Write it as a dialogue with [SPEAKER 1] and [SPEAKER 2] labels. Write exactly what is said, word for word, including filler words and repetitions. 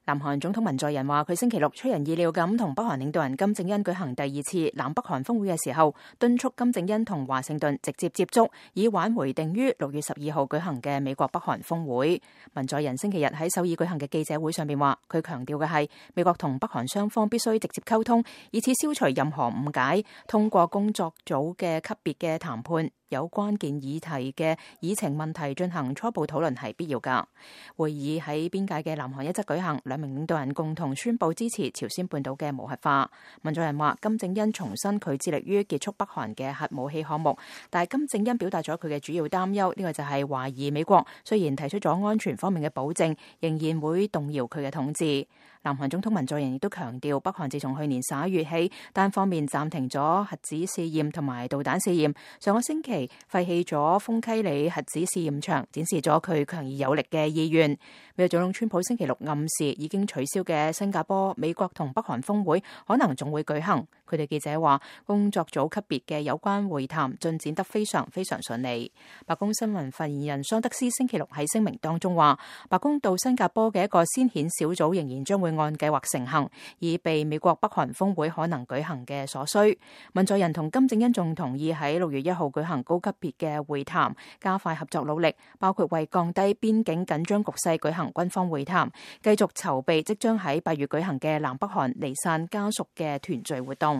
[SPEAKER 1] 南韓總統文在寅話，佢星期六出人意料咁同北韓領導人金正恩舉行第二次南北韓峰會嘅時候，敦促金正恩同華盛頓直接接觸，以挽回定於六月十二號舉行嘅美國北韓峰會。文在寅星期日喺首爾舉行嘅記者會上面話，佢強調嘅係美國同北韓雙方必須直接溝通，以此消除任何誤解，通過工作組嘅級別嘅談判，有關鍵議題嘅議程問題進行初步討論係必要㗎。會議喺邊界嘅南韓一側舉行，兩名領導人共同宣布支持朝鮮半島嘅無核化。文在寅話，金正恩重申佢致力於結束北韓嘅核武器項目，但係金正恩表達咗佢嘅主要擔憂，呢個就係懷疑美國雖然提出咗安全方面嘅保證，仍然會動搖佢嘅統治。南韓總統文在寅亦都強調，北韓自從去年十一月起單方面暫停咗核子試驗同埋導彈試驗，上個星期廢棄咗豐溪里核子試驗場，展示咗佢強而有力嘅意願。美國總統川普星期六暗示，已經取消嘅新加坡美國同北韓峰會可能仲會舉行。佢哋記者話，工作組級別嘅有關會談進展得非常非常順利。白宮新聞發言人桑德斯星期六喺聲明當中話，白宮到新加坡嘅一個先遣小組仍然將會按計劃成行，以備美國北韓峰會可能舉行嘅所需。文在寅同金正恩仲同意喺六月一號舉行高級別嘅會談，加快合作努力，包括為降低邊境緊張局勢舉行軍方會談，繼續籌備即將喺八月舉行嘅南北韓離散家屬嘅團聚活動。